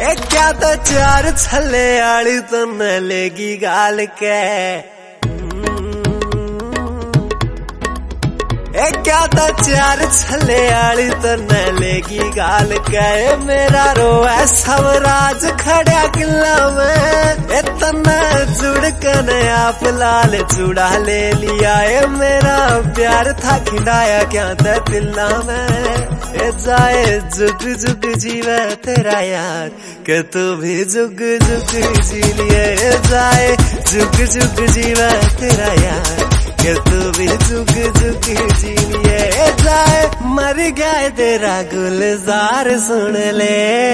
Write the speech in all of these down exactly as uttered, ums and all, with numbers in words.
ए क्या तो चार छले आली तो न लेगी गाल के ए क्या तो चार छले आली तो न लेगी गाल के मेरा रोए सब राज खड़ा किला में इतना जुड़ कर आप लाल चूड़ा ले लिया ए मेरा प्यार था खिंडाया क्या था दिला में ए जाए जुग जुग जीवे तेरा यार के तू भी जुग जुग जी लिए जाए जुग जुग जीवे तेरा यार के तू भी जुग जुग जी लिए जाए मर गया तेरा गुलजार सुन ले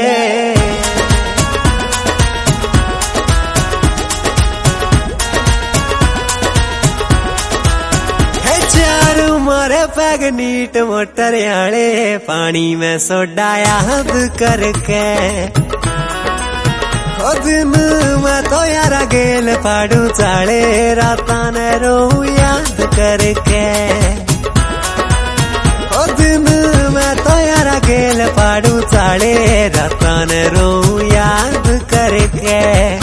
मारे पैग नीट मोटर आले पानी में सोडाया हद करके ओ दिन मैं तो यारा गेल पाड़ू चाले राता ने रो याद करके ओ दिन मैं तो यारा गेल पाड़ू चाले राता ने रो याद करके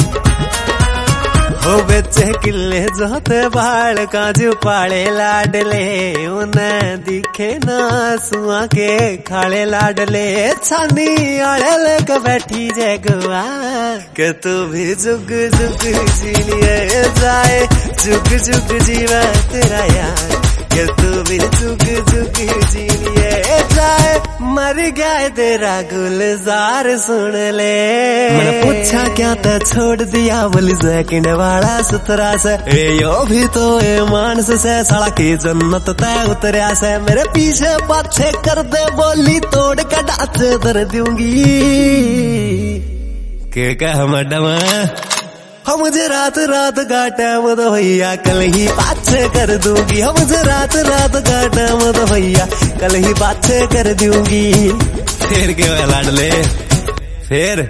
हो बेचे किले जोते बाल काजू पाले लाडले उन्हें दिखे ना सुआ के खाले लाडले छानी आले लेके बैठी जगवा के तू भी जुग जुग जी लिए जाए जुग जुग जीवा तेरा यार के तू भी जुग जुग जी लिए जाए मर गया तेरा गुलजार सुन ले मैंने पूछा क्या तो छोड़ दिया बोली सेकंड वाला सुतरा से ए यो भी तो ए मानस से साला की जन्नत तय उतरिया से मेरे पीछे पाछे कर दे बोली तोड़ के डांच दर दूंगी के कह मैडम हम मुझे रात रात का टाइम तो भैया कल ही पाछे कर दूंगी हम मुझे रात रात का टाइम तो भैया कल ही पाछे कर दूंगी फिर के लाडले फिर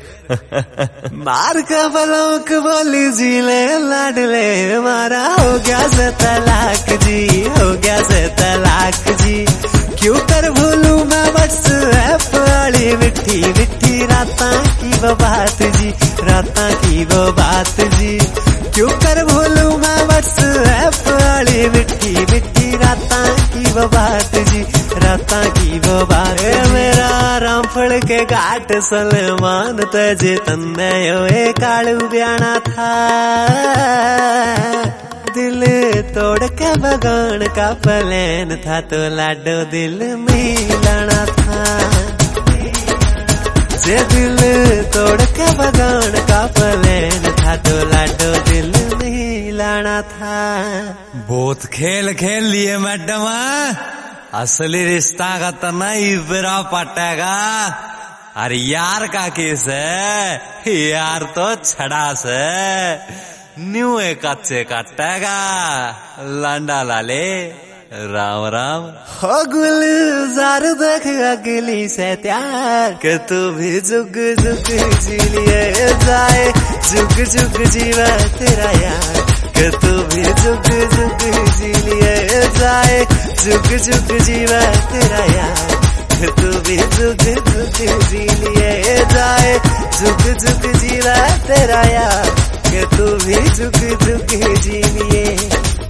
मार का बलोक बोली जी ले लाडले मारा हो गया से तलाक जी हो गया से तलाक जी क्यों कर भूलू मैं बस ऐप वाली मिट्टी मिट्टी राता की वो बात जी राता की वो बात जी क्यों कर भूलू मैं बस ऐप वाली मिट्टी मिट्टी राता की वो बात जी राता की वो बात मेरा रामफल के घाट सलमान तजे तन्ने ये कालू ब्याना था दिल तोड़ के बगान का प्लान था तो लाडो दिल मिलाना था जे दिल तोड़ के बगान का प्लान था तो लाडो दिल मिलाना था बहुत खेल खेल लिए मैडम असली रिश्ता का तो नहीं बिरा पटेगा अरे यार का केस है यार तो छड़ा से न्यू एक अच्छे कटेगा लांडा लाले राम राम हो गुलजार देख अगली से त्यार के तू भी जुग जुग जी लिए जाए जुग जुग जीवा तेरा यार के तू भी जुग जुग जी लिए जाए जुग जुग जीवा तेरा यार के तू भी जुग जुग जी लिए जाए जुग जुग जीवा तेरा यार के तू भी जुग जुग जी लिए